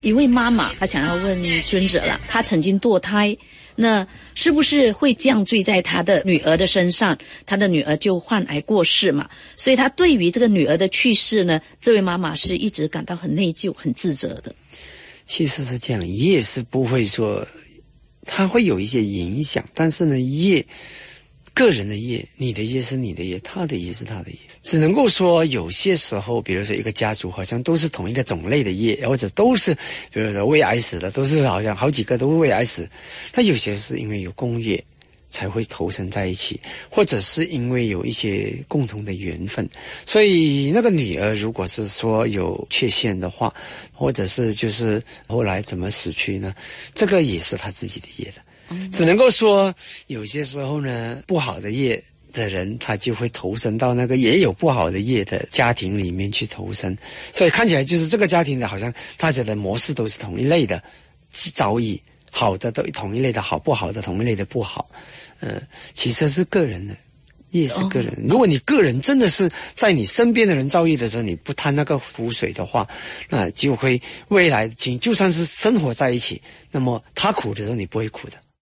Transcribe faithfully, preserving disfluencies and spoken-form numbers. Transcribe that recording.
一位妈妈她想要问尊者了，她曾经堕胎，那是不是会降罪在她的女儿的身上？她的女儿就患癌过世嘛，所以她对于这个女儿的去世呢，这位妈妈是一直感到很内疚、很自责的。 其实是这样，业是不会说，它会有一些影响，但是呢，业，个人的业，你的业是你的业，他的业是他的业，只能够说有些时候，比如说一个家族好像都是同一个种类的业，或者都是，比如说胃癌死的，都是好像好几个都是胃癌死，那有些是因为有共业才会投身在一起，或者是因为有一些共同的缘分，所以那个女儿如果是说有缺陷的话，或者是就是后来怎么死去呢，这个也是她自己的业的。只能够说有些时候呢，不好的业的人他就会投身到那个也有不好的业的家庭里面去投身，所以看起来就是这个家庭的好像大家的模式都是同一类的遭遇，好的都同一类的好，不好的同一类的不好。嗯、呃，其实是个人的业是个人，如果你个人真的是在你身边的人遭遇的时候，你不贪那个苦水的话，那就会未来就算是生活在一起，那么他苦的时候你不会苦的。